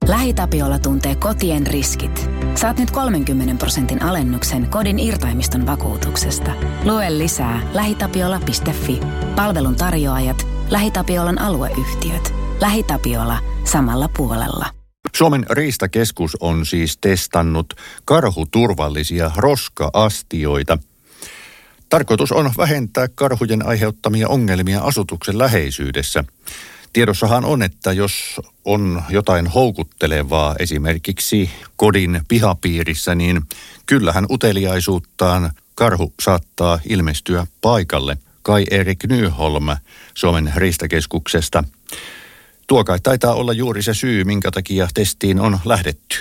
LähiTapiola tuntee kotien riskit. Saat nyt 30% alennuksen kodin irtaimiston vakuutuksesta. Lue lisää lähitapiola.fi. Palvelun tarjoajat, LähiTapiolan alueyhtiöt. LähiTapiola samalla puolella. Suomen riistakeskus on siis testannut karhuturvallisia roska-astioita. Tarkoitus on vähentää karhujen aiheuttamia ongelmia asutuksen läheisyydessä. Tiedossahan on, että jos on jotain houkuttelevaa esimerkiksi kodin pihapiirissä, niin kyllähän uteliaisuuttaan karhu saattaa ilmestyä paikalle. Kai Erik Nyholm Suomen riistakeskuksesta. Tuo kai taitaa olla juuri se syy, minkä takia testiin on lähdetty.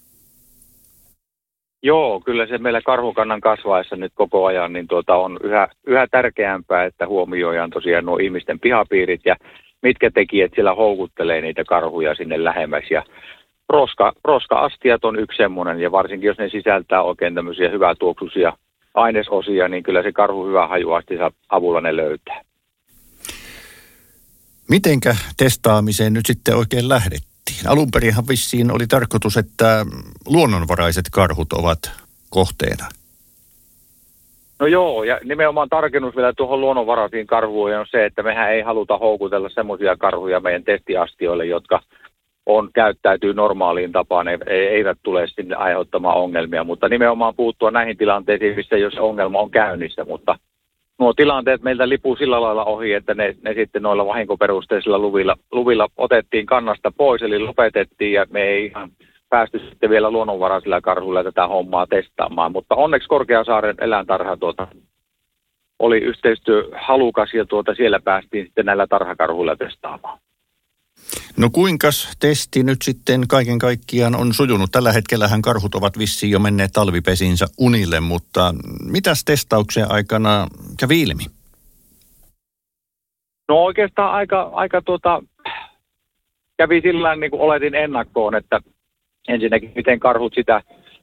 Joo, kyllä se meillä karhukannan kasvaessa nyt koko ajan niin on yhä tärkeämpää, että huomioidaan tosiaan nuo ihmisten pihapiirit ja mitkä tekijät siellä houkuttelee niitä karhuja sinne lähemmäs. Ja roska-astiat on yksi semmoinen, ja varsinkin jos ne sisältää oikein tämmöisiä hyvätuoksuisia ainesosia, niin kyllä se karhu hyvä hajuastinsa avulla ne löytää. Mitenkä testaamiseen nyt sitten oikein lähdettiin? Alunperinhan vissiin oli tarkoitus, että luonnonvaraiset karhut ovat kohteena. No joo, ja nimenomaan tarkennus vielä tuohon luonnonvaraisiin karhuihin on se, että mehän ei haluta houkutella semmoisia karhuja meidän testiastioille, jotka käyttäytyy normaaliin tapaan, eivät tule sinne aiheuttamaan ongelmia, mutta nimenomaan puuttua näihin tilanteisiin, missä jos ongelma on käynnissä, mutta nuo tilanteet meiltä lipuu sillä lailla ohi, että ne sitten noilla vahinkoperusteisilla luvilla otettiin kannasta pois, eli lopetettiin, ja me ei ihan päästy sitten vielä luonnonvaraisilla karhuilla tätä hommaa testaamaan, mutta onneksi Korkeasaaren eläintarha oli yhteistyöhalukas, ja siellä päästiin sitten näillä tarhakarhuilla testaamaan. No kuinkas testi nyt sitten kaiken kaikkiaan on sujunut? Tällä hetkellähän karhut ovat vissiin jo menneet talvipesinsä unille, mutta mitäs testauksen aikana kävi ilmi? No oikeastaan aika kävi sillä niin kuin oletin ennakkoon, että ensinnäkin miten karhut sitä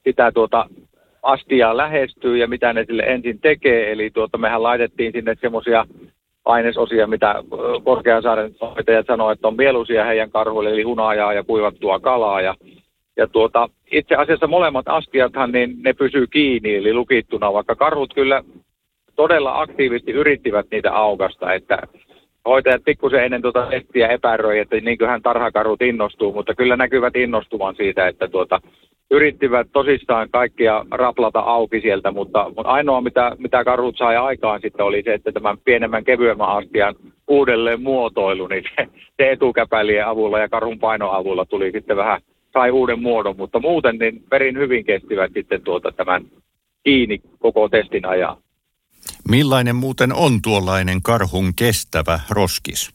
astiaa lähestyy ja mitä ne sille ensin tekee. Eli mehän laitettiin sinne semmoisia ainesosia, mitä Korkeasaaren hoitajat sanoo, että on mieluisia heidän karhuille, eli hunajaa ja kuivattua kalaa. Ja itse asiassa molemmat astiathan, niin ne pysyy kiinni, eli lukittuna, vaikka karhut kyllä todella aktiivisesti yrittivät niitä aukasta, että hoitajat pikkusen ennen testiä epäröi, että niinköhän tarhakarhut innostuu, mutta kyllä näkyvät innostuvan siitä, että yrittivät tosissaan kaikkia raplata auki sieltä, mutta ainoa mitä karhut sai aikaan sitten oli se, että tämän pienemmän kevyemmän astian uudelleen muotoilu, niin se etukäpälien avulla ja karhun painon avulla tuli sitten sai uuden muodon, mutta muuten niin perin hyvin kestivät sitten tämän kiinni koko testin ajan. Millainen muuten on tuollainen karhun kestävä roskis?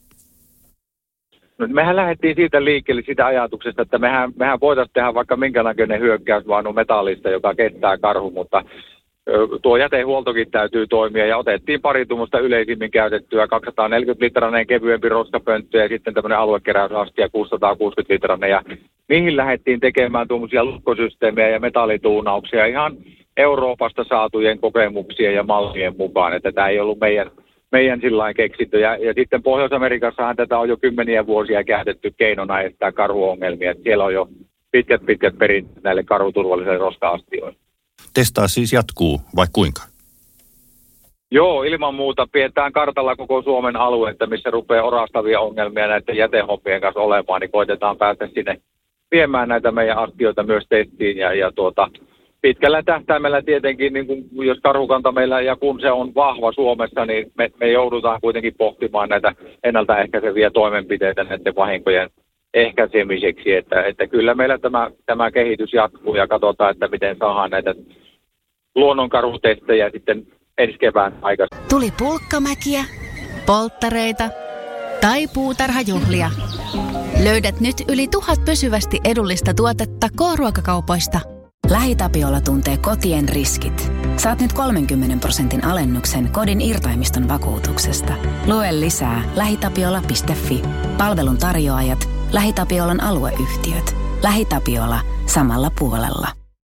No, mehän lähdettiin siitä liikkeelle sitä ajatuksesta, että mehän voitaisiin tehdä vaikka minkälainen hyökkäysvaunu metallista, joka kestää karhun, mutta tuo jätehuoltokin täytyy toimia ja otettiin pari tuommoista yleisimmin käytettyä 240-litrainen kevyempi roskapönttö ja sitten tämmöinen aluekeräysastia 660-litrainen ja niihin lähdettiin tekemään tuommoisia lukkosysteemejä ja metallituunauksia ihan Euroopasta saatujen kokemuksia ja mallien mukaan, että tämä ei ollut meidän sillain keksintö. Ja sitten Pohjois-Amerikassahan tätä on jo kymmeniä vuosia käytetty keinona estää karhuongelmia. Siellä on jo pitkät perinteet näille karhuturvallisille roska-astioille. Testaa siis jatkuu vai kuinka? Joo, ilman muuta pidetään kartalla koko Suomen aluetta, missä rupeaa orastavia ongelmia näiden jätehommien kanssa olemaan, niin koitetaan päästä sinne viemään näitä meidän astioita myös testiin ja pitkällä tähtäimellä tietenkin, niin kun, jos karhukanta meillä ja kun se on vahva Suomessa, niin me joudutaan kuitenkin pohtimaan näitä ennaltaehkäiseviä toimenpiteitä näiden vahinkojen ehkäisemiseksi. Että kyllä meillä tämä kehitys jatkuu ja katsotaan, että miten saadaan näitä luonnonkarhutestejä sitten ensi kevään aikaisemmin. Tuli pulkkamäkiä, polttareita tai puutarhajuhlia. Löydät nyt yli 1000 pysyvästi edullista tuotetta K-ruokakaupoista. LähiTapiola tuntee kotien riskit. Saat nyt 30% alennuksen kodin irtaimiston vakuutuksesta. Lue lisää lähitapiola.fi. Palvelun tarjoajat, LähiTapiolan alueyhtiöt. LähiTapiola samalla puolella.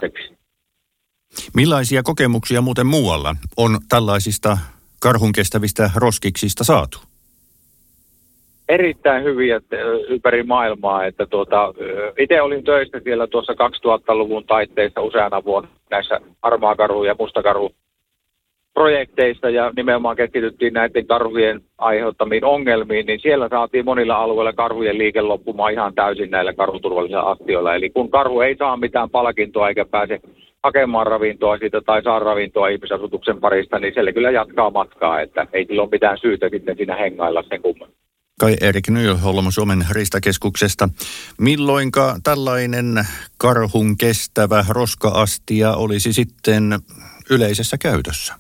Millaisia kokemuksia muuten muualla on tällaisista karhun kestävistä roskiksista saatu? erittäin hyviä ympäri maailmaa, että itse olin töissä siellä tuossa 2000-luvun taitteissa useana vuonna näissä harmaa karhu ja musta karhu projekteista ja nimenomaan keskityttiin näiden karhujen aiheuttamiin ongelmiin, niin siellä saatiin monilla alueilla karhujen liike loppumaan ihan täysin näillä karhuturvallisilla astioilla. Eli kun karhu ei saa mitään palkintoa eikä pääse hakemaan ravintoa siitä tai saa ravintoa ihmisasutuksen parista, niin siellä kyllä jatkaa matkaa, että ei sillä ole mitään syytä sitten siinä hengailla sen kummemmin. Kai Erik Nyholm Suomen riistakeskuksesta. Milloinka tällainen karhun kestävä roska-astia olisi sitten yleisessä käytössä?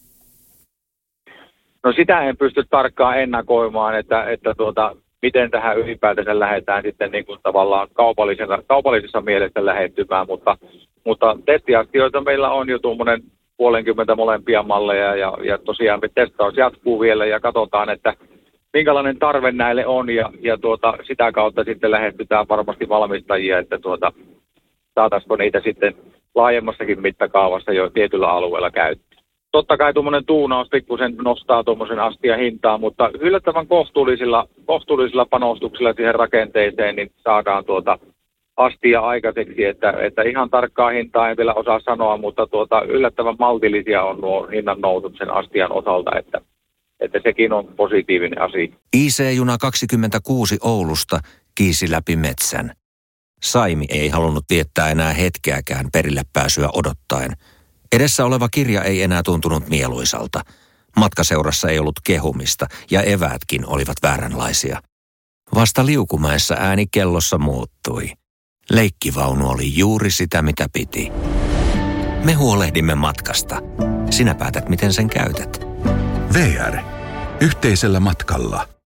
No sitä en pysty tarkkaan ennakoimaan, että miten tähän ylipäätänsä lähdetään sitten niin kuin tavallaan kaupallisessa mielessä lähettymään, mutta testiastioita meillä on jo tuommoinen 50 molempia malleja ja tosiaan testaus jatkuu vielä ja katsotaan, että minkälainen tarve näille on ja sitä kautta sitten lähestytään varmasti valmistajia, että saataisiko niitä sitten laajemmassakin mittakaavassa jo tietyllä alueella käyttöön. Totta kai tuommoinen tuunaus pikkusen nostaa tuommoisen astian hintaa, mutta yllättävän kohtuullisilla panostuksilla siihen rakenteeseen niin saadaan astia aikaiseksi, että ihan tarkkaa hintaa en vielä osaa sanoa, mutta yllättävän maltillisia on nuo hinnan nousut sen astian osalta, että sekin on positiivinen asia. IC-juna 26 Oulusta kiisi läpi metsän. Saimi ei halunnut viettää enää hetkeäkään perille pääsyä odottaen. Edessä oleva kirja ei enää tuntunut mieluisalta. Matkaseurassa ei ollut kehumista ja eväätkin olivat vääränlaisia. Vasta Liukumäessä ääni kellossa muuttui. Leikkivaunu oli juuri sitä, mitä piti. Me huolehdimme matkasta. Sinä päätät, miten sen käytät. VR. Yhteisellä matkalla.